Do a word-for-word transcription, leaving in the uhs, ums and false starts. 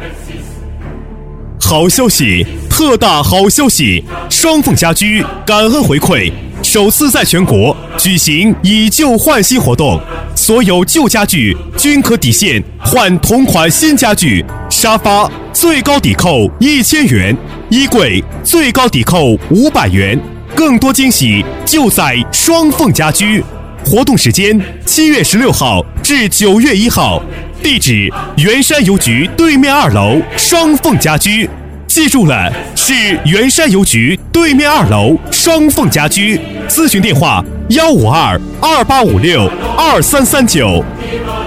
好消息，特大好消息！双凤家居感恩回馈，首次在全国举行以旧换新活动，所有旧家具均可抵现换同款新家具，沙发最高抵扣一千元，衣柜最高抵扣五百元，更多惊喜就在双凤家居。活动时间七月十六号至九月一号，地址圆山邮局对面二楼双凤家居。记住了，是圆山邮局对面二楼双凤家居。咨询电话：幺五二二八五六二三三九。